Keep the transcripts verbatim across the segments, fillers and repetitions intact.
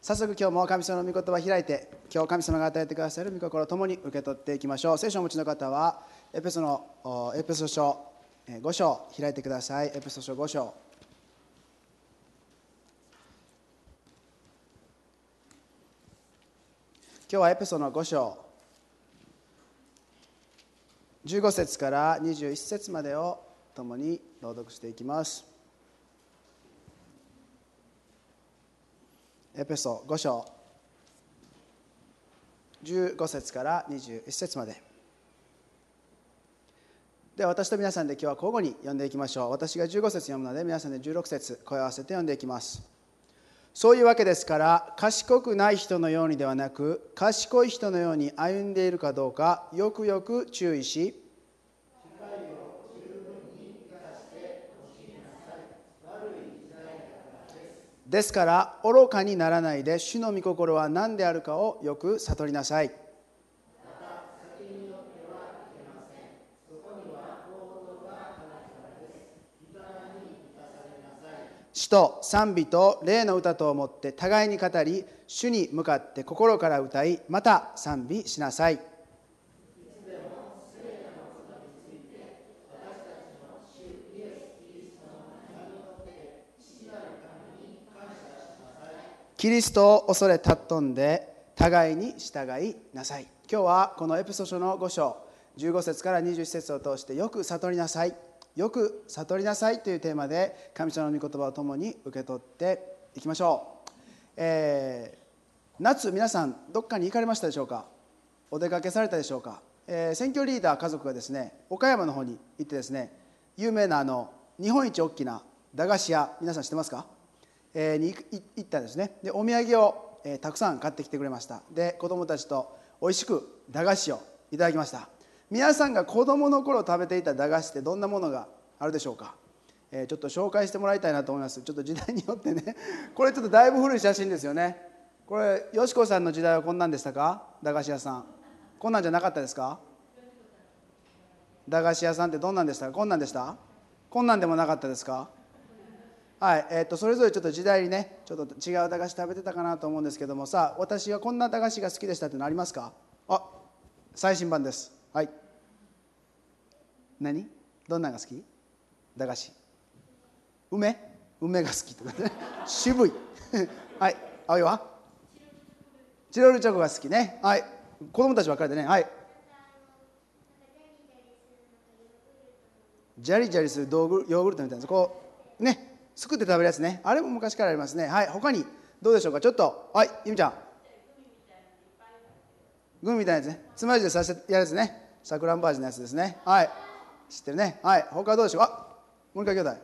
早速今日も神様の御言葉を開いて、今日神様が与えてくださる御心を共に受け取っていきましょう。聖書をお持ちの方はエペソのエペソ書ご章開いてください。エペソ書ご章。今日はエペソのご章じゅうご節からにじゅういち節までを共に朗読していきます。エペソご章じゅうご節からにじゅういち節まで。では私と皆さんで今日は交互に読んでいきましょう。私がじゅうご節読むので皆さんでじゅうろく節声を合わせて読んでいきます。そういうわけですから、賢くない人のようにではなく、賢い人のように歩んでいるかどうかよくよく注意し、ですから愚かにならないで、主の御心は何であるかをよく悟りなさい。詩と賛美と霊の歌とをもって互いに語り、主に向かって心から歌い、また賛美しなさい。キリストを恐れ尊んで互いに従いなさい。今日はこのエペソ書のご章じゅうご節からにじゅういち節を通して、よく悟りなさい、よく悟りなさいというテーマで神様の御言葉を共に受け取っていきましょう。えー、夏皆さんどっかに行かれましたでしょうか。お出かけされたでしょうか。えー、選挙リーダー家族がですね、岡山の方に行ってですね、有名なあの日本一大きな駄菓子屋、皆さん知ってますか、えー、に行ったんですね。でお土産を、えー、たくさん買ってきてくれました。で子供たちとおいしく駄菓子をいただきました。皆さんが子供の頃食べていた駄菓子ってどんなものがあるでしょうか。えー、ちょっと紹介してもらいたいなと思います。ちょっと時代によってねこれちょっとだいぶ古い写真ですよね。これよしこさんの時代はこんなんでしたか。駄菓子屋さんこんなんじゃなかったですか。駄菓子屋さんってどんなんでしたか。こんなんでした。こんなんでもなかったですか。はい、えー、とそれぞれちょっと時代にねちょっと違う駄菓子食べてたかなと思うんですけども、さあ私はこんな駄菓子が好きでしたってのありますか。あ、最新版です。はい、何どんなのが好き。駄菓子梅梅が好きとかね渋いはい葵はチロルチョコが好きね。はい、子供たちばっかりでね。はい、ジャリジャリするヨーグルトみたいなこうねすくって食べるやつね。あれも昔からありますね。はい、他にどうでしょうか。ちょっとはいゆみちゃん、グミみたいなやつね、つまようじで刺してやるやつね。さくらんぼ味のやつですね。はい、知ってるね。はい、他はどうでしょう。あ、もう一回兄弟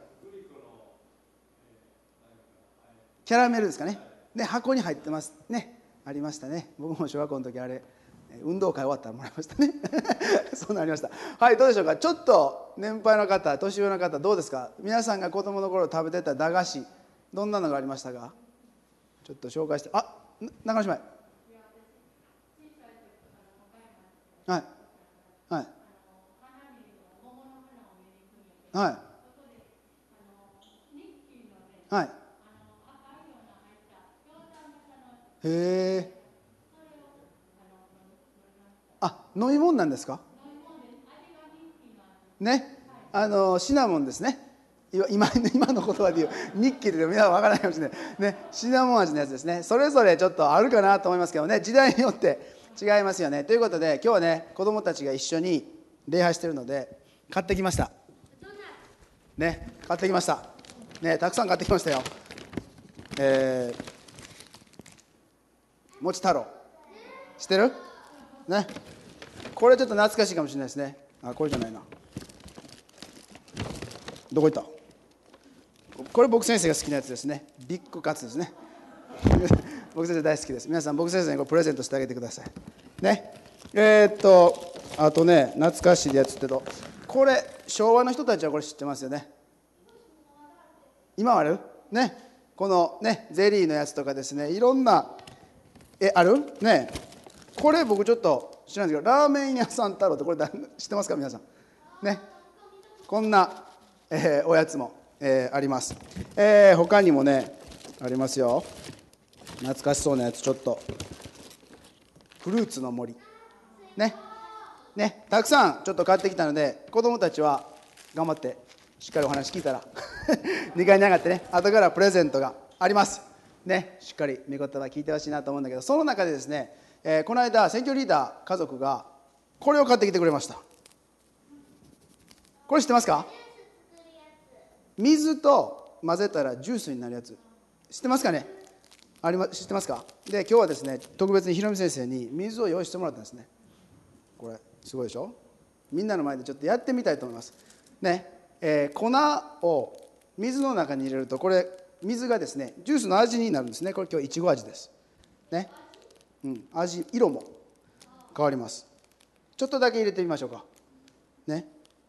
キャラメルですかね。ね、箱に入ってますね。ありましたね。僕も小学校の時あれ運動会終わったらもらいましたねそうなりました。はい、どうでしょうか。ちょっと年配の方、年上の方どうですか。皆さんが子供の頃食べてた駄菓子どんなのがありましたか。ちょっと紹介して。あ、中島へ。はいはいはいはい。へえ。あ、飲み物なんですかね。あのシナモンですね。今, 今の言葉で言うニッキルで皆さん分からないかもしれないね。シナモン味のやつですね。それぞれちょっとあるかなと思いますけどね、時代によって違いますよね。ということで今日はね子どもたちが一緒に礼拝してるので買ってきましたね。買ってきましたね。たくさん買ってきましたよ。えー、もち太郎知ってるね。これちょっと懐かしいかもしれないですね。あ、これじゃないな。どこ行った。これ僕先生が好きなやつですね。ビッグカツですね僕先生大好きです。皆さん僕先生にこれプレゼントしてあげてくださいね。えー、っとあとね懐かしいやつってと、これ昭和の人たちはこれ知ってますよね。今はあるね。このねゼリーのやつとかですね、いろんなえあるね。これ僕ちょっと知らないんですけど、ラーメン屋さん太郎ってこれ知ってますか皆さんね。こんな、えー、おやつも、えー、あります。えー、他にもねありますよ。 懐かしそうなやつ、ちょっとフルーツの森ねね、たくさんちょっと買ってきたので、子供たちは頑張ってしっかりお話聞いたらにかいに上がってね、後からプレゼントがありますね。しっかり御言葉聞いてほしいなと思うんだけど、その中でですね、えー、この間選挙リーダー家族がこれを買ってきてくれました。これ知ってますか？水と混ぜたらジュースになるやつ、知ってますかね？ありま知ってますか？で、今日はですね、特別にひろみ先生に水を用意してもらったんですね。これすごいでしょ。みんなの前でちょっとやってみたいと思いますね。えー、粉を水の中に入れると、これ水がですねジュースの味になるんですね。これ今日いちご味ですね、うん、味色も変わります。ちょっとだけ入れてみましょうかね。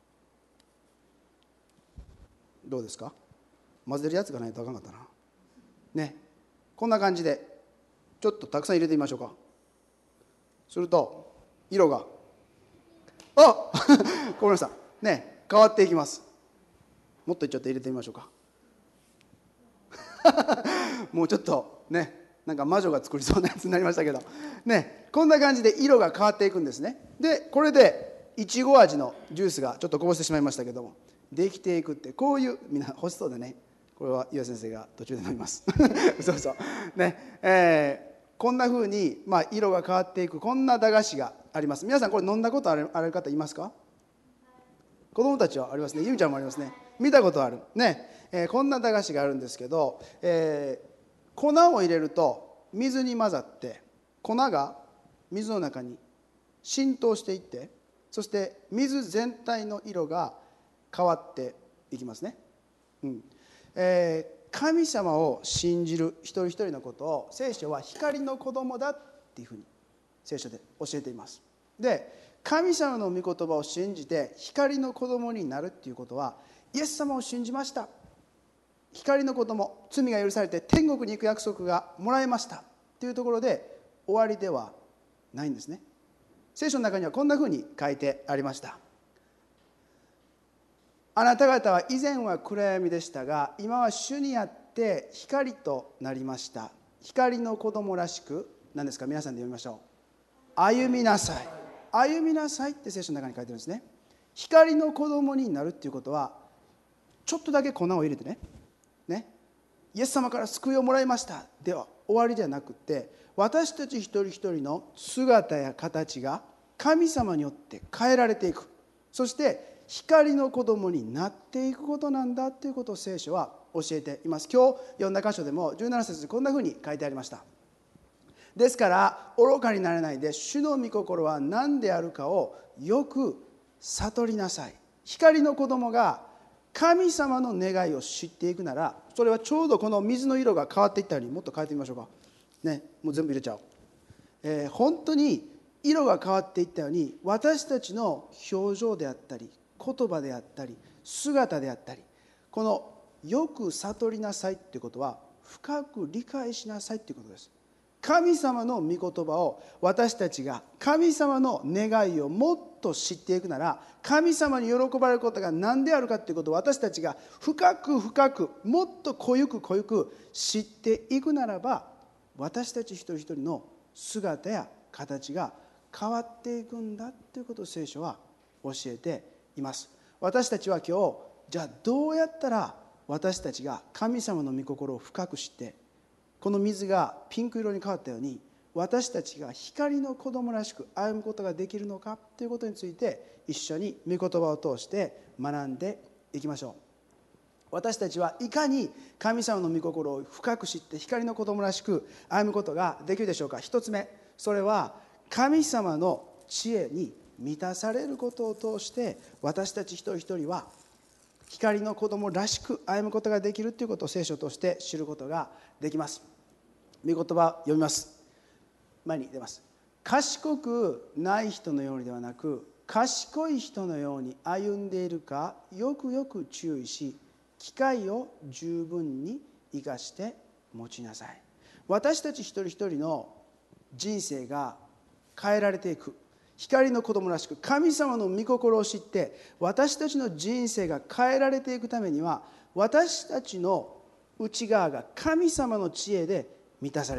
どうですか？混ぜるやつがないとあかんかったなね。こんな感じでちょっとたくさん入れてみましょうか。すると色があごめんなさいね、変わっていきます。もっとちょっと入れてみましょうかもうちょっとね、なんか魔女が作りそうなやつになりましたけどね、こんな感じで色が変わっていくんですね。でこれでいちご味のジュースがちょっとこぼしてしまいましたけどもできていくって、こういうみんな欲しそうでね、これは岩先生が途中で飲みますそうそうね、えー、こんな風に、まあ、色が変わっていくこんな駄菓子があります。皆さんこれ飲んだことある、ある方いますか？子供たちはありますね。ゆみちゃんもありますね。見たことあるね、えー、こんな駄菓子があるんですけど、えー、粉を入れると水に混ざって粉が水の中に浸透していって、そして水全体の色が変わっていきますね、うんえー、神様を信じる一人一人のことを聖書は光の子供だっていうふうに聖書で教えています。で神様の御言葉を信じて光の子供になるっていうことは、イエス様を信じました、光の子供、罪が許されて天国に行く約束がもらえましたっていうところで終わりではないんですね。聖書の中にはこんなふうに書いてありました。あなた方は以前は暗闇でしたが今は主にあって光となりました。光の子供らしく、何ですか、皆さんで読みましょう。歩みなさい、歩みなさいって聖書の中に書いてるんですね。光の子供になるっていうことは、ちょっとだけ粉を入れてねね、イエス様から救いをもらいましたでは終わりではなくて、私たち一人一人の姿や形が神様によって変えられていく、そして光の子供になっていくことなんだということを聖書は教えています。今日読んだ箇所でもじゅうなな節でこんなふうに書いてありました。ですから愚かにならないで、主の御心は何であるかをよく悟りなさい。光の子供が神様の願いを知っていくなら、それはちょうどこの水の色が変わっていったように、もっと変えてみましょうかね、もう全部入れちゃおう、えー、本当に色が変わっていったように、私たちの表情であったり言葉であったり姿であったり、このよく悟りなさいっていうことは深く理解しなさいっていうことです。神様の御言葉を私たちが神様の願いをもっと知っていくなら、神様に喜ばれることが何であるかということを私たちが深く深くもっと濃ゆく濃ゆく知っていくならば、私たち一人一人の姿や形が変わっていくんだということを聖書は教えています。私たちは今日、じゃあどうやったら私たちが神様の御心を深く知って、この水がピンク色に変わったように私たちが光の子供らしく歩むことができるのかということについて、一緒に御言葉を通して学んでいきましょう。私たちはいかに神様の御心を深く知って光の子供らしく歩むことができるでしょうか。一つ目、それは神様の知恵に満たされることを通して私たち一人一人は光の子供らしく歩むことができるということを聖書として知ることができます。御言葉読みます。前に出ます。賢くない人のようにではなく、賢い人のように歩んでいるかよくよく注意し、機会を十分に生かして持ちなさい。私たち一人一人の人生が変えられていく、光の子供らしく神様の御心を知って私たちの人生が変えられていくためには、私たちの内側が神様の知恵で満たされる。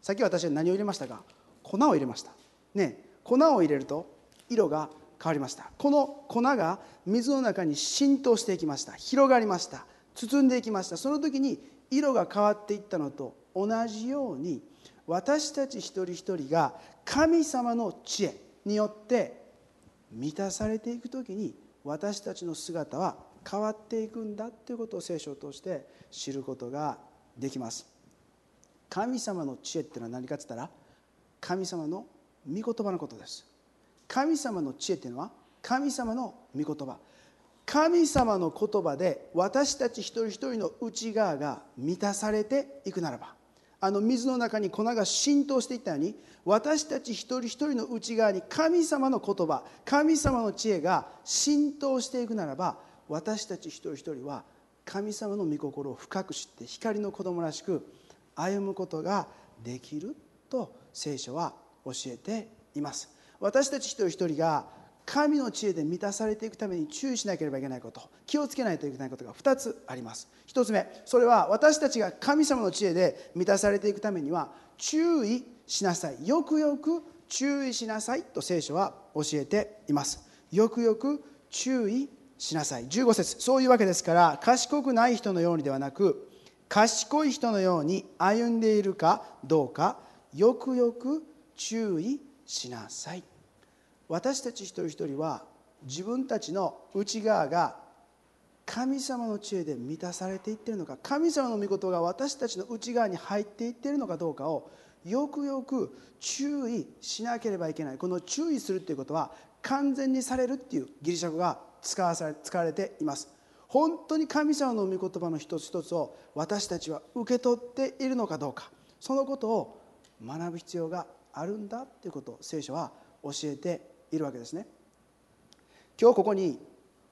さっき私は何を入れましたか？粉を入れましたね。粉を入れると色が変わりました。この粉が水の中に浸透していきました。広がりました。包んでいきました。その時に色が変わっていったのと同じように、私たち一人一人が神様の知恵によって満たされていく時に、私たちの姿は変わっていくんだということを聖書を通して知ることができます。神様の知恵っていうのは何かって言ったら、神様の御言葉のことです。神様の知恵っていうのは神様の御言葉。神様の言葉で私たち一人一人の内側が満たされていくならば、あの水の中に粉が浸透していったように、私たち一人一人の内側に神様の言葉、神様の知恵が浸透していくならば、私たち一人一人は神様の御心を深く知って光の子供らしく歩むことができると聖書は教えています。私たち一人一人が神の知恵で満たされていくために注意しなければいけないこと、気をつけないといけないことがふたつあります。ひとつめ、それは私たちが神様の知恵で満たされていくためには注意しなさい。よくよく注意しなさいと聖書は教えています。よくよく注意しなさい。じゅうご節、そういうわけですから、賢くない人のようにではなく、賢い人のように歩んでいるかどうか、よくよく注意しなさい。私たち一人一人は自分たちの内側が神様の知恵で満たされていっているのか、神様の御言葉が私たちの内側に入っていっているのかどうかをよくよく注意しなければいけない。この注意するということは、完全にされるっていうギリシャ語が使わされ使われています。本当に神様の御言葉の一つ一つを私たちは受け取っているのかどうか、そのことを学ぶ必要があるんだということを聖書は教えているわけですね。今日ここに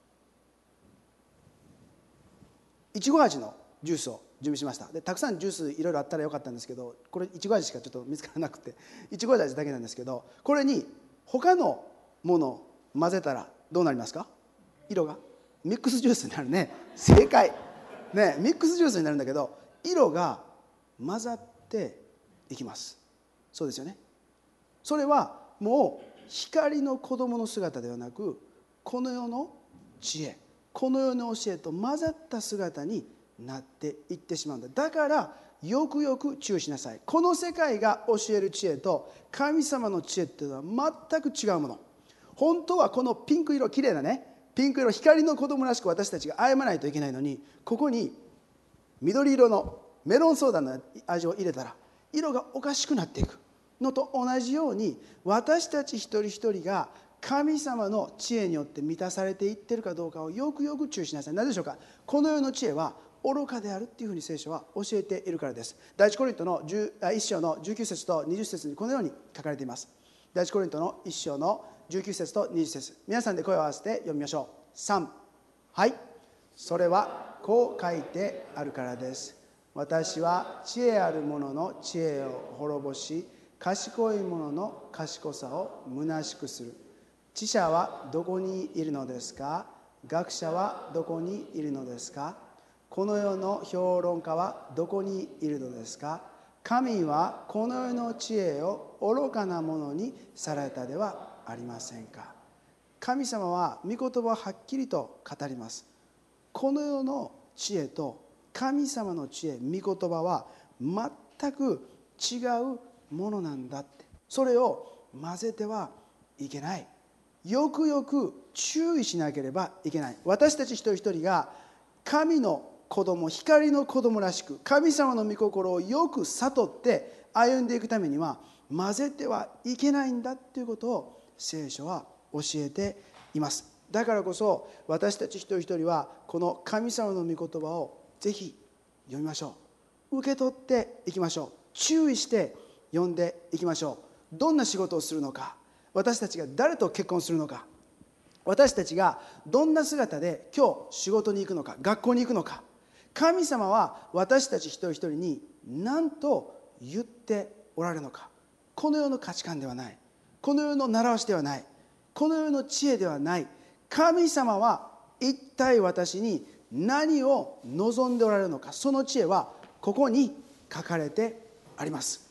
いちご味のジュースを準備しました。でたくさんジュースいろいろあったらよかったんですけど、これいちご味しかちょっと見つからなくて、いちご味だけなんですけど、これに他のものを混ぜたらどうなりますか？色がミックスジュースになるね。正解ね。ミックスジュースになるんだけど、色が混ざっていきます。そうですよね。それはもう光の子供の姿ではなく、この世の知恵、この世の教えと混ざった姿になっていってしまうんだ。だからよくよく注意しなさい。この世界が教える知恵と神様の知恵っていうのは全く違うもの。本当はこのピンク色、きれいなね、ピンク色、光の子供らしく私たちが歩まないといけないのに、ここに緑色のメロンソーダの味を入れたら色がおかしくなっていくのと同じように、私たち一人一人が神様の知恵によって満たされていっているかどうかをよくよく注意しなさい。なぜでしょうか？この世の知恵は愚かであるっていうふうに聖書は教えているからです。第一コリントのいっ章のじゅうきゅう節とにじゅう節にこのように書かれています。第一コリントのいっ章のじゅうきゅう節とにじゅう節、皆さんで声を合わせて読みましょう。さん、はい。それはこう書いてあるからです。私は知恵ある者の知恵を滅ぼし、賢い者の賢さを虚しくする。知者はどこにいるのですか？学者はどこにいるのですか？この世の評論家はどこにいるのですか？神はこの世の知恵を愚かなものにされたではありませんか。神様は御言葉をはっきりと語ります。この世の知恵と神様の知恵、御言葉は全く違うものなんだって。それを混ぜてはいけない。よくよく注意しなければいけない。私たち一人一人が神の子供、光の子供らしく神様の御心をよく悟って歩んでいくためには混ぜてはいけないんだということを聖書は教えています。だからこそ私たち一人一人はこの神様の御言葉をぜひ読みましょう。受け取っていきましょう。注意して読んでいきましょう。どんな仕事をするのか、私たちが誰と結婚するのか、私たちがどんな姿で今日仕事に行くのか、学校に行くのか、神様は私たち一人一人に何と言っておられるのか。この世の価値観ではない、この世の習わしではない、この世の知恵ではない。神様は一体私に何を望んでおられるのか。その知恵はここに書かれてあります。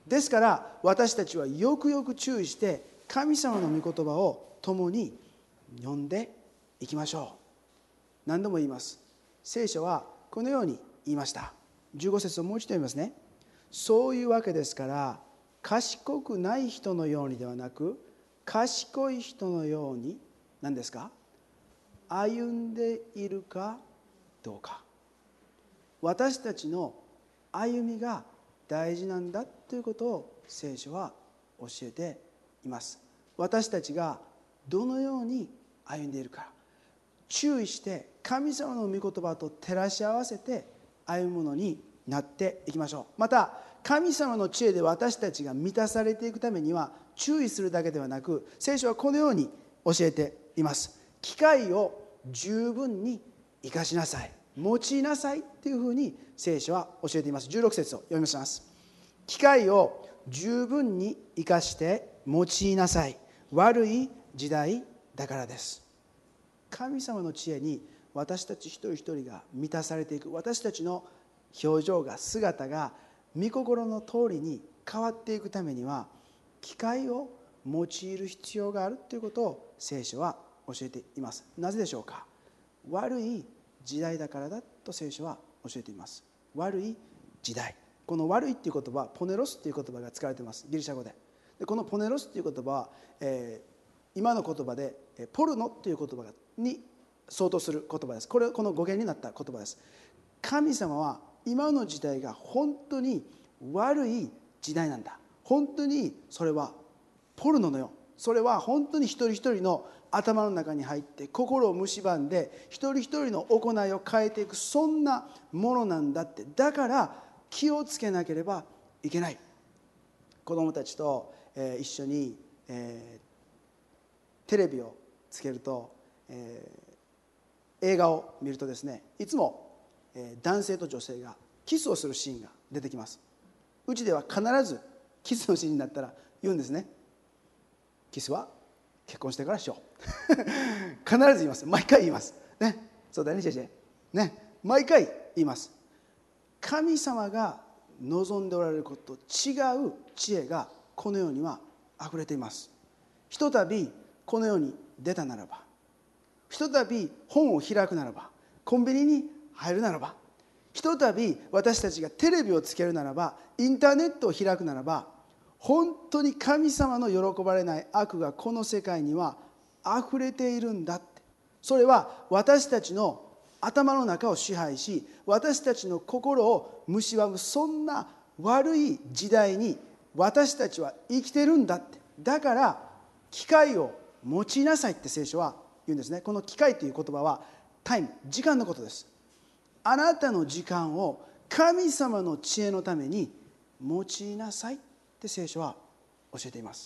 ですから私たちはよくよく注意して神様の御言葉を共に読んでいきましょう。何度も言います。聖書はこのように言いました。じゅうご節をもう一度読みますね。そういうわけですから賢くない人のようにではなく賢い人のように何ですか、歩んでいるかどうか。私たちの歩みが大事なんだということを聖書は教えています。私たちがどのように歩んでいるか注意して神様の御言葉と照らし合わせて歩むものになっていきましょう。また神様の知恵で私たちが満たされていくためには注意するだけではなく、聖書はこのように教えています。機会を十分に生かしなさい、用いなさいというふうに聖書は教えています。じゅうろく節を読みます。機会を十分に生かして用いなさい、悪い時代だからです。神様の知恵に私たち一人一人が満たされていく、私たちの表情が姿が御心の通りに変わっていくためには機会を用いる必要があるということを聖書は教えています。なぜでしょうか。悪い時代だからだと聖書は教えています。悪い時代、この悪いっていう言葉はポネロスっていう言葉が使われています、ギリシャ語で。でこのポネロスっていう言葉は、えー、今の言葉でポルノっていう言葉に相当する言葉です。これこの語源になった言葉です。神様は今の時代が本当に悪い時代なんだ、本当にそれはポルノのよ、それは本当に一人一人の頭の中に入って心を蝕んで一人一人の行いを変えていく、そんなものなんだって。だから気をつけなければいけない。子どもたちと、えー、一緒に、えー、テレビをつけると、えー、映画を見るとですね、いつも、えー、男性と女性がキスをするシーンが出てきます。うちでは必ずキスのシーンになったら言うんですね。キスは結婚してからしよう必ず言います。毎回言いますね。そうだね先生ね、毎回言います。神様が望んでおられることと違う知恵がこの世にはあふれています。ひとたびこの世に出たならば、ひとたび本を開くならば、コンビニに入るならば、ひとたび私たちがテレビをつけるならば、インターネットを開くならば、本当に神様の喜ばれない悪がこの世界にはあふれているんだって。それは私たちの頭の中を支配し、私たちの心を蝕む、そんな悪い時代に私たちは生きてるんだって。だから機会を用いなさいって聖書は言うんですね。この機会という言葉はタイム、時間のことです。あなたの時間を神様の知恵のために用いなさいって聖書は教えています。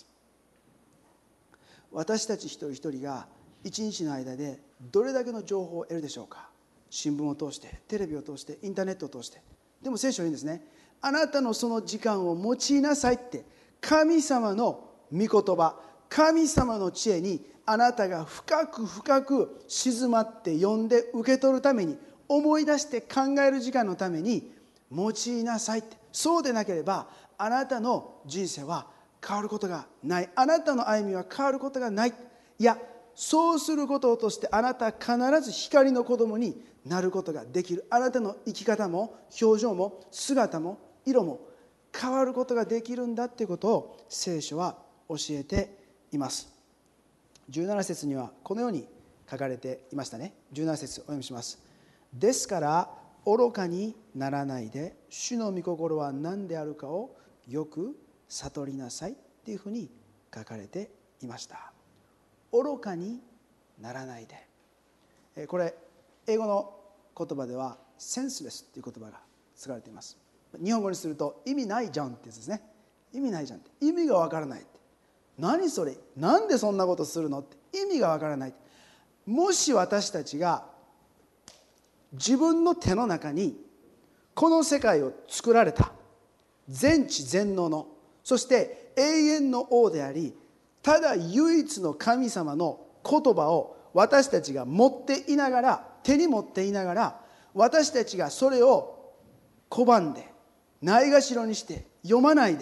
私たち一人一人が一日の間でどれだけの情報を得るでしょうか。新聞を通して、テレビを通して、インターネットを通して。でも聖書は言うんですね。あなたのその時間を用いなさいって。神様の御言葉、神様の知恵にあなたが深く深く静まって読んで受け取るために、思い出して考える時間のために用いなさいって。そうでなければあなたの人生は変わることがない。あなたの歩みは変わることがない。いや、そうすることとしてあなたは必ず光の子供になることができる。あなたの生き方も表情も姿も色も変わることができるんだということを聖書は教えています。じゅうなな節にはこのように書かれていましたね。じゅうなな節お読みします。ですから愚かにならないで、主の御心は何であるかをよく悟りなさいっていうふうに書かれていました。愚かにならないで、これ英語の言葉ではセンスレスっていう言葉が使われています。日本語にすると意味ないじゃんってやつですね。意味ないじゃんって、意味がわからないって、何それ、なんでそんなことするのって、意味がわからない。もし私たちが自分の手の中にこの世界を作られた全知全能の、そして永遠の王であり、ただ唯一の神様の言葉を私たちが持っていながら、手に持っていながら、私たちがそれを拒んでないがしろにして読まないで、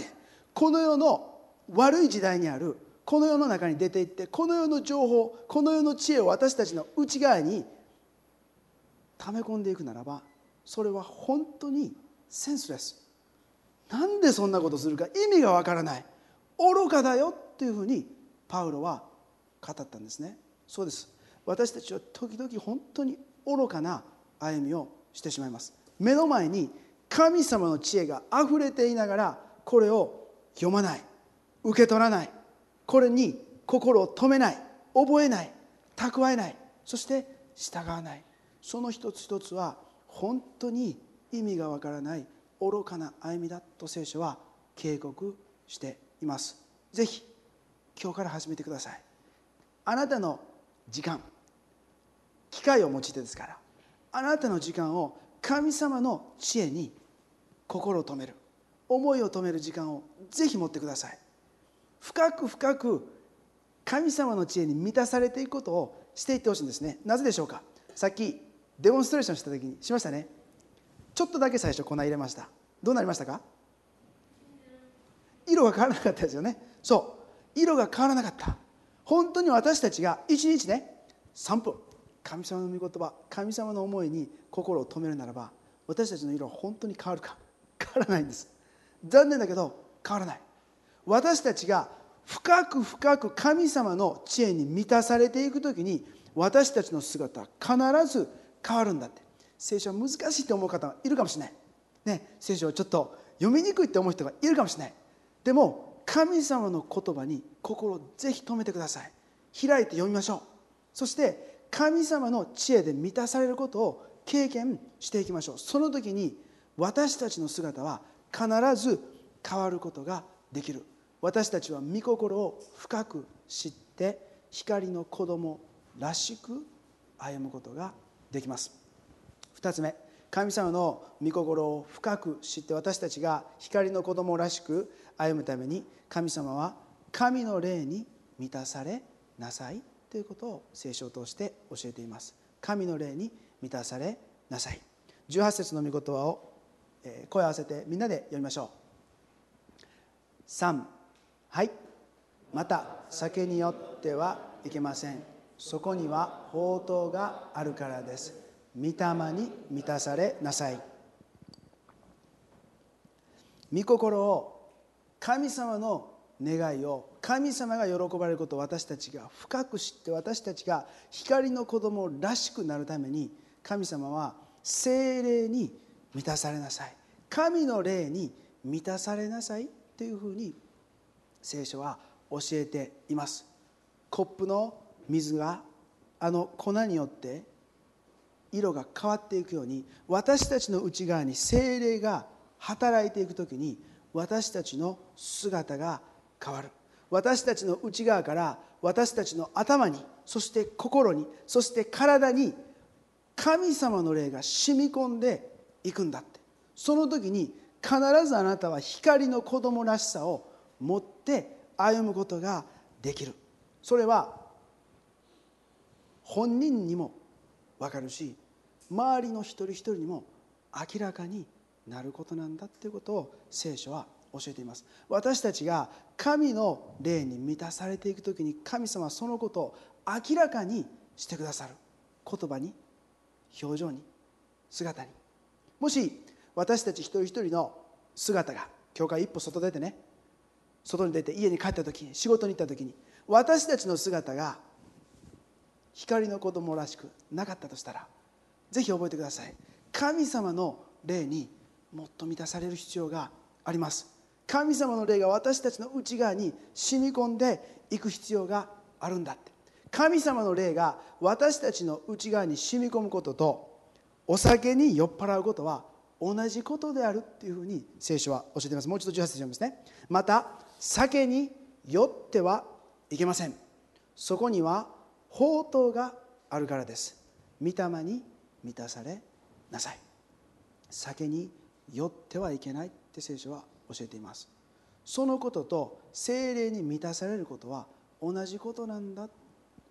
この世の悪い時代にあるこの世の中に出ていって、この世の情報、この世の知恵を私たちの内側に溜め込んでいくならば、それは本当にセンスレス。なんでそんなことするか意味がわからない、愚かだよっていうふうにパウロは語ったんですね。そうです。私たちは時々本当に愚かな歩みをしてしまいます。目の前に神様の知恵があふれていながら、これを読まない、受け取らない、これに心を止めない、覚えない、蓄えない、そして従わない。その一つ一つは本当に意味がわからない愚かな歩みだと聖書は警告しています。ぜひ今日から始めてください。あなたの時間、機会を用いてですから、あなたの時間を神様の知恵に心を止める、思いを止める時間をぜひ持ってください。深く深く神様の知恵に満たされていくことをしていってほしいんですね。なぜでしょうか。さっきデモンストレーションした時にしましたね。ちょっとだけ最初粉入れました。どうなりましたか。色が変わらなかったですよね。そう色が変わらなかった。本当に私たちがいちにちねさんぷん神様の御言葉、神様の思いに心を止めるならば、私たちの色は本当に変わるか。変わらないんです。残念だけど変わらない。私たちが深く深く神様の知恵に満たされていくときに、私たちの姿は必ず変わるんだって。聖書は難しいと思う方がいるかもしれない、ね、聖書はちょっと読みにくいって思う人がいるかもしれない。でも神様の言葉に心をぜひ止めてください。開いて読みましょう。そして神様の知恵で満たされることを経験していきましょう。その時に私たちの姿は必ず変わることができる。私たちは御心を深く知って光の子供らしく歩むことができます。二つ目、神様の御心を深く知って私たちが光の子供らしく歩むために、神様は神の霊に満たされなさいということを聖書を通して教えています。神の霊に満たされなさい。じゅうはち節の御言葉を声を合わせてみんなで読みましょう。さん、はい。また酒によってはいけません。そこには法灯があるからです。御霊に満たされなさい。御心を、神様の願いを、神様が喜ばれることを私たちが深く知って、私たちが光の子供らしくなるために、神様は聖霊に満たされなさい、神の霊に満たされなさいというふうに聖書は教えています。コップの水があの粉によって色が変わっていくように、私たちの内側に聖霊が働いていくときに、私たちの姿が変わる。私たちの内側から私たちの頭に、そして心に、そして体に神様の霊が染み込んでいくんだって。その時に必ずあなたは光の子供らしさを持って歩むことができる。それは本人にも分かるし、周りの一人一人にも明らかになることなんだということを聖書は教えています。私たちが神の霊に満たされていくときに、神様はそのことを明らかにしてくださる。言葉に、表情に、姿に。もし私たち一人一人の姿が、教会一歩外出てね、外に出て家に帰ったときに、仕事に行ったときに、私たちの姿が光の子供らしくなかったとしたら、ぜひ覚えてください。神様の霊にもっと満たされる必要があります。神様の霊が私たちの内側に染み込んでいく必要があるんだって。神様の霊が私たちの内側に染み込むことと、お酒に酔っ払うことは同じことであるっていうふうに聖書は教えています。もう一度じゅうはち節読みますね。また酒に酔ってはいけません。そこには法灯があるからです。御霊に満たされなさい。酒に酔ってはいけないって聖書は教えています。そのことと聖霊に満たされることは同じことなんだ。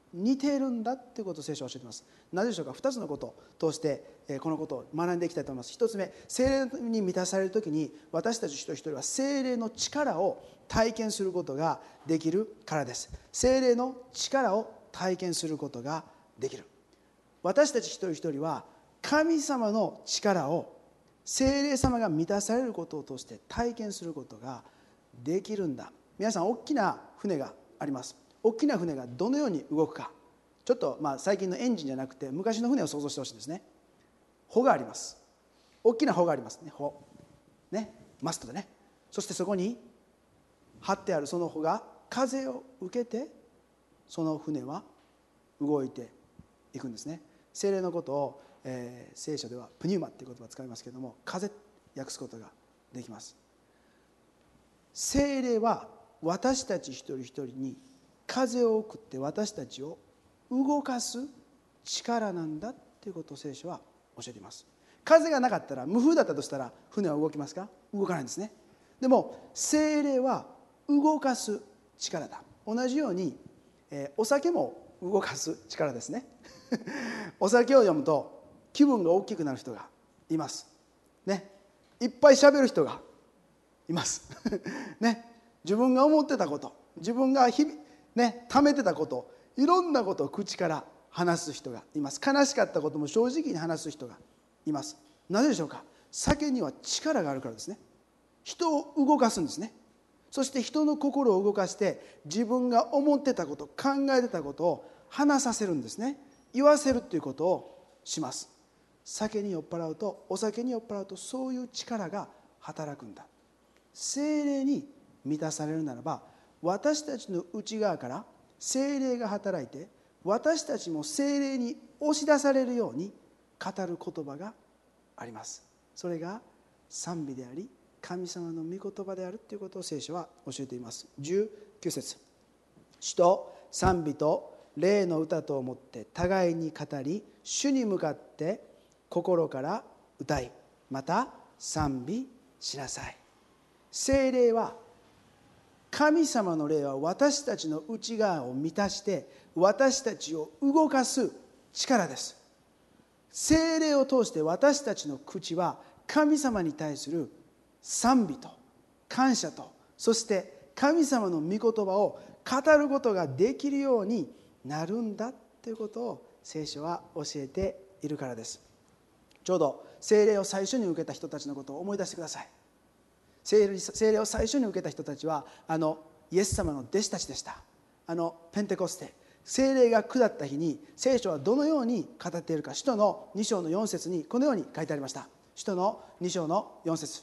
似ているんだということを聖書は教えています。なぜでしょうか。ふたつのことを通してこのことを学んでいきたいと思います。ひとつめ、聖霊に満たされるときに私たち一人一人は聖霊の力を体験することができるからです。聖霊の力を体験することができる。私たち一人一人は神様の力を聖霊様が満たされることを通して体験することができるんだ。皆さん、大きな船があります。大きな船がどのように動くか、ちょっとまあ最近のエンジンじゃなくて昔の船を想像してほしいんですね。帆があります。大きな帆がありますね。帆ね、マストでね。そしてそこに張ってあるその帆が風を受けて、その船は動いていくんですね。聖霊のことを、えー、聖書ではプニューマっていう言葉を使いますけれども、風訳すことができます。聖霊は私たち一人一人に風を送って私たちを動かす力なんだということを聖書は教えています。風がなかったら、無風だったとしたら船は動きますか？動かないんですね。でも聖霊は動かす力だ。同じように、えー、お酒も動かす力ですね。お酒を飲むと気分が大きくなる人がいますね。いっぱい喋る人がいますね。自分が思ってたこと、自分が日々ね、溜めてたこと、いろんなことを口から話す人がいます。悲しかったことも正直に話す人がいます。なぜでしょうか。酒には力があるからですね。人を動かすんですね。そして人の心を動かして自分が思ってたこと、考えてたことを話させるんですね。言わせるということをします。酒に酔っ払うと、お酒に酔っ払うとそういう力が働くんだ。聖霊に満たされるならば、私たちの内側から聖霊が働いて、私たちも聖霊に押し出されるように語る言葉があります。それが賛美であり、神様の御言葉であるということを聖書は教えています。じゅうきゅう節、主と賛美と霊の歌と思って互いに語り、主に向かって心から歌い、また賛美しなさい。聖霊は、神様の霊は私たちの内側を満たして私たちを動かす力です。聖霊を通して私たちの口は神様に対する賛美と感謝と、そして神様の御言葉を語ることができるようになるんだということを聖書は教えているからです。ちょうど聖霊を最初に受けた人たちのことを思い出してください。聖霊を最初に受けた人たちはあのイエス様の弟子たちでした。あのペンテコステ、聖霊が下った日に聖書はどのように語っているか、使徒のに章のよん節にこのように書いてありました。使徒のに章のよん節、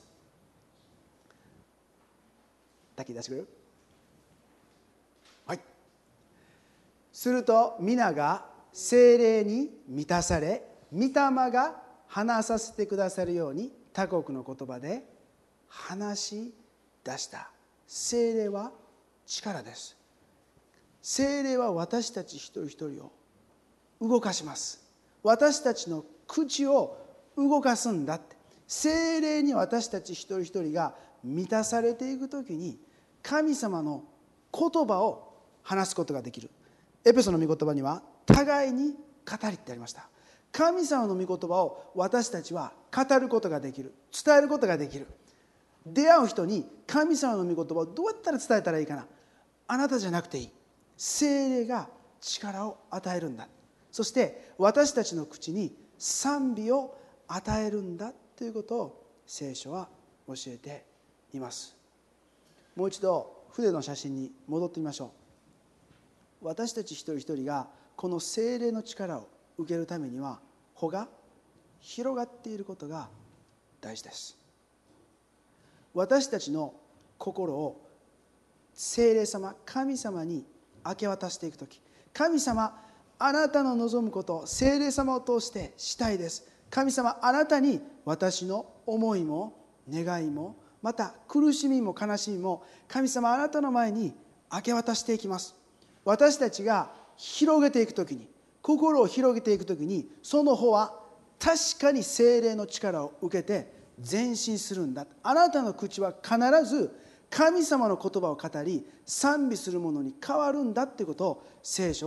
タッキー出してくれる？はい。すると皆が聖霊に満たされ、御霊が話させてくださるように他国の言葉で話し出した。聖霊は力です。聖霊は私たち一人一人を動かします。私たちの口を動かすんだって。聖霊に私たち一人一人が満たされていくときに神様の言葉を話すことができる。エペソの御言葉には互いに語りってありました。神様の御言葉を私たちは語ることができる、伝えることができる。出会う人に神様の御言葉をどうやったら伝えたらいいかな。あなたじゃなくていい。聖霊が力を与えるんだ。そして私たちの口に賛美を与えるんだということを聖書は教えています。もう一度筆の写真に戻ってみましょう。私たち一人一人がこの聖霊の力を受けるためには、穂が広がっていることが大事です。私たちの心を聖霊様、神様に明け渡していくとき、神様、あなたの望むことを聖霊様を通してしたいです。神様、あなたに私の思いも願いも、また苦しみも悲しみも、神様、あなたの前に明け渡していきます。私たちが広げていくときに、心を広げていくときに、その穂は確かに聖霊の力を受けて前進するんだ。あなたの口は必ず神様の言葉を語り賛美するものに変わるんだということを聖書は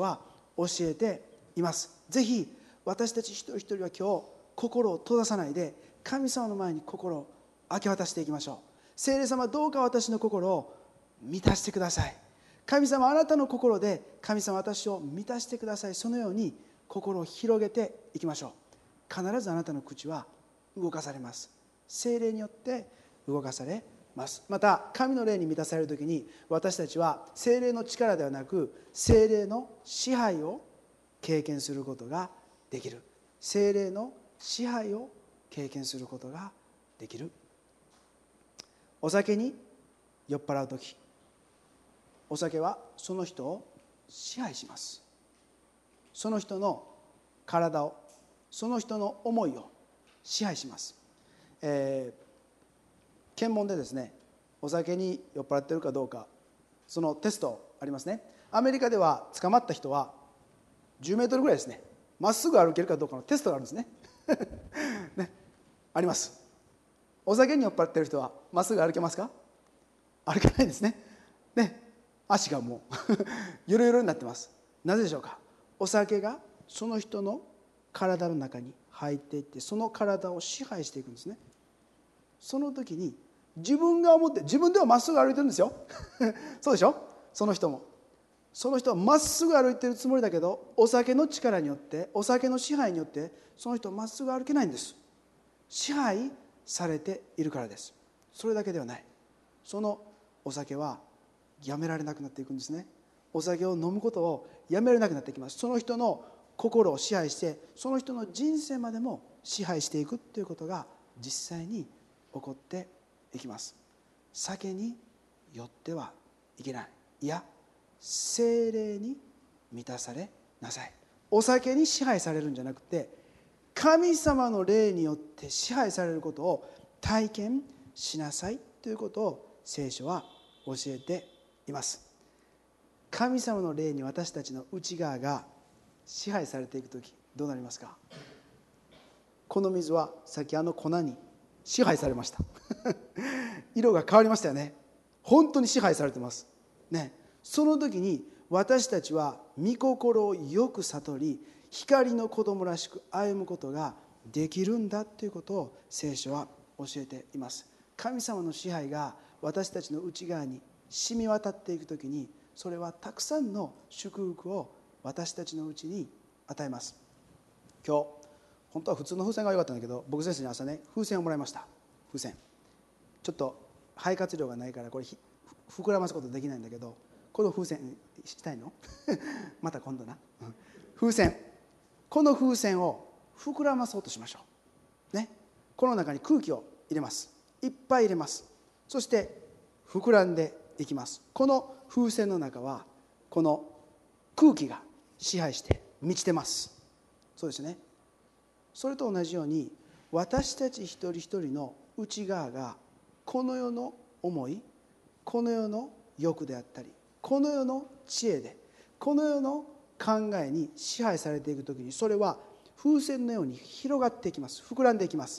教えています。ぜひ私たち一人一人は今日心を閉ざさないで神様の前に心を明け渡していきましょう。聖霊様、どうか私の心を満たしてください。神様、あなたの心で神様、私を満たしてください。そのように心を広げていきましょう。必ずあなたの口は動かされます。聖霊によって動かされます。また神の霊に満たされるときに、私たちは聖霊の力ではなく聖霊の支配を経験することができる。聖霊の支配を経験することができる。お酒に酔っ払うとき、お酒はその人を支配します。その人の体を、その人の思いを支配します。えー、検問でですね、お酒に酔っ払っているかどうか、そのテストありますね。アメリカでは捕まった人はじゅうメートルぐらいですね、まっすぐ歩けるかどうかのテストがあるんですね。ね、あります。お酒に酔っ払っている人はまっすぐ歩けますか？歩けないですね。ね、足がもうゆるゆるになってます。なぜでしょうか？お酒がその人の体の中に入っていって、その体を支配していくんですね。その時に自分が思って、自分ではまっすぐ歩いてるんですよそうでしょ？その人もその人はまっすぐ歩いてるつもりだけど、お酒の力によって、お酒の支配によってその人はまっすぐ歩けないんです。支配されているからです。それだけではない。そのお酒はやめられなくなっていくんですね。お酒を飲むことをやめられなくなっていきます。その人の心を支配して、その人の人生までも支配していくということが実際に起こっていきます。酒に酔ってはいけない。いや、聖霊に満たされなさい。お酒に支配されるんじゃなくて、神様の霊によって支配されることを体験しなさいということを聖書は教えています。神様の霊に私たちの内側が支配されていくとき、どうなりますか？この水はさっきあの粉に支配されました色が変わりましたよね。本当に支配されてますね。その時に私たちは御心をよく悟り、光の子供らしく歩むことができるんだということを聖書は教えています。神様の支配が私たちの内側に染み渡っていくときに、それはたくさんの祝福を私たちのうちに与えます。今日本当は普通の風船が良かったんだけど、僕先生に朝ね風船をもらいました。風船ちょっと肺活量がないからこれ膨らますことできないんだけど、この風船したいのまた今度な風船、この風船を膨らまそうとしましょうね。この中に空気を入れます。いっぱい入れます。そして膨らんでいきます。この風船の中はこの空気が支配して満ちてます。そうですね。それと同じように私たち一人一人の内側がこの世の思い、この世の欲であったり、この世の知恵で、この世の考えに支配されていくときに、それは風船のように広がっていきます。膨らんでいきます。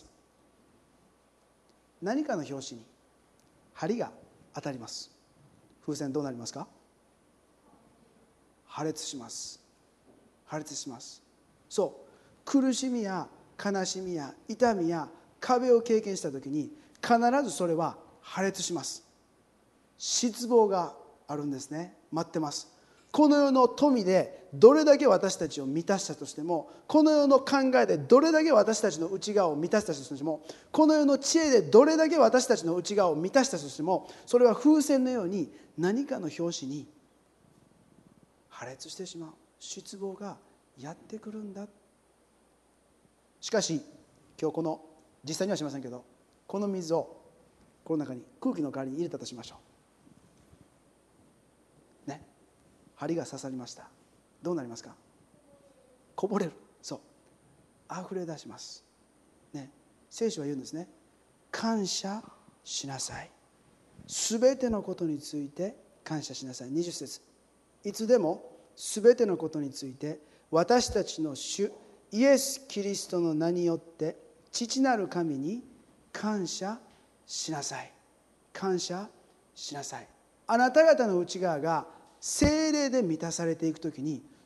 何かの拍子に針が当たります。風船どうなりますか？破裂します。破裂します。そう、苦しみや悲しみや痛みや壁を経験したときに必ずそれは破裂します。失望があるんですね。待ってます。この世の富でどれだけ私たちを満たしたとしても、この世の考えでどれだけ私たちの内側を満たしたとしても、この世の知恵でどれだけ私たちの内側を満たしたとしても、それは風船のように何かの拍子に破裂してしまう。失望がやってくるんだ。しかし今日この実際にはしませんけど、この水をこの中に空気の代わりに入れたとしましょうね。針が刺さりました。どうなりますか？こぼれる。そう、溢れ出しますね。聖書は言うんですね。感謝しなさい。すべてのことについて感謝しなさい。にじゅっ節、いつでもすべてのことについて私たちの主イエス・キリストの名によって父なる神に感謝しなさい。感謝しなさい。あなた方の内側が聖霊で満たされていくときに、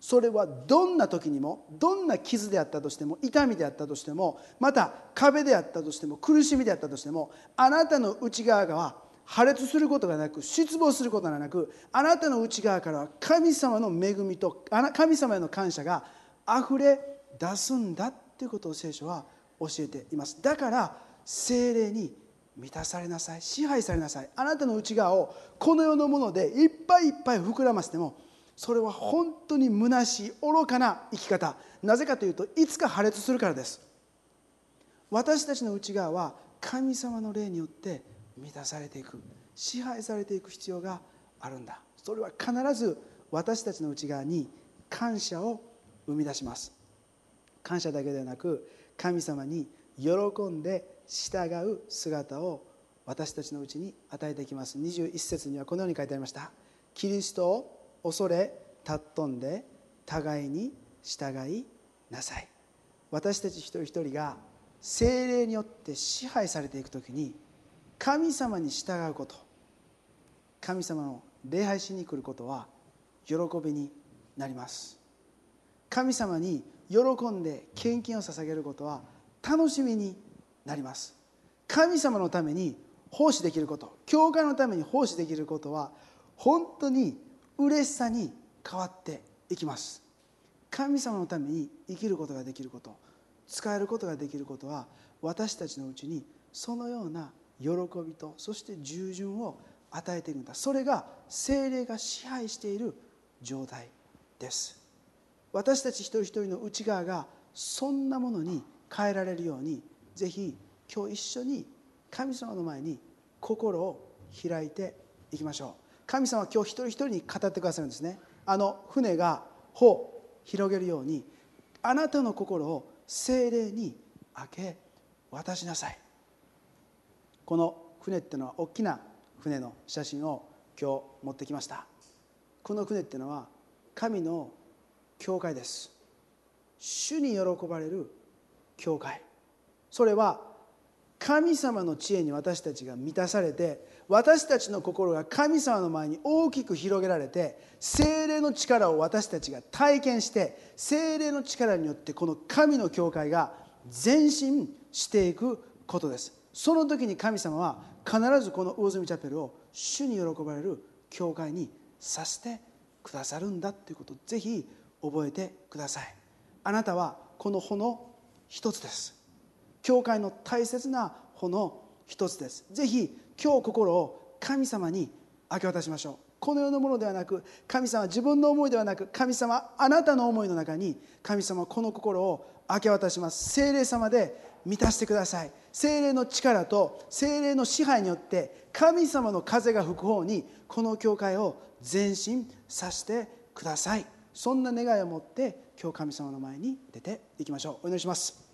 それはどんな時にも、どんな傷であったとしても、痛みであったとしても、また壁であったとしても、苦しみであったとしても、あなたの内側が破裂することがなく、失望することがなく、あなたの内側からは神様の恵みと神様への感謝があふれ出すんだということを聖書は教えています。だから聖霊に満たされなさい、支配されなさい。あなたの内側をこの世のものでいっぱいいっぱい膨らませても、それは本当に虚しい愚かな生き方。なぜかというと、いつか破裂するからです。私たちの内側は神様の霊によって満たされていく、支配されていく必要があるんだ。それは必ず私たちの内側に感謝を生み出します。感謝だけではなく、神様に喜んで従う姿を私たちのうちに与えていきます。にじゅういち節にはこのように書いてありました。キリストを恐れ尊んで互いに従いなさい。私たち一人一人が聖霊によって支配されていくときに、神様に従うこと、神様の礼拝しに来ることは喜びになります。神様に喜んで献金を捧げることは楽しみになります。神様のために奉仕できること、教会のために奉仕できることは本当に嬉しさに変わっていきます。神様のために生きることができること、使えることができることは、私たちのうちにそのような喜びと、そして従順を与えているんだ。それが聖霊が支配している状態です。私たち一人一人の内側がそんなものに変えられるように、ぜひ今日一緒に神様の前に心を開いていきましょう。神様は今日一人一人に語ってくださるんですね。あの船が帆を広げるように、あなたの心を聖霊に開け渡しなさい。この船っていうのは大きな船の写真を今日持ってきました。この船っていうのは神の教会です。主に喜ばれる教会。それは神様の知恵に私たちが満たされて、私たちの心が神様の前に大きく広げられて、聖霊の力を私たちが体験して、聖霊の力によってこの神の教会が前進していくことです。その時に神様は必ずこの魚住チャペルを主に喜ばれる教会にさせてくださるんだということをぜひ覚えてください。あなたはこの穂の一つです。教会の大切な穂の一つです。ぜひ今日心を神様に明け渡しましょう。この世のものではなく、神様自分の思いではなく、神様あなたの思いの中に神様この心を明け渡します。聖霊様で満たしてください。聖霊の力と聖霊の支配によって神様の風が吹く方にこの教会を前進させてください。そんな願いを持って今日神様の前に出ていきましょう。お祈りします。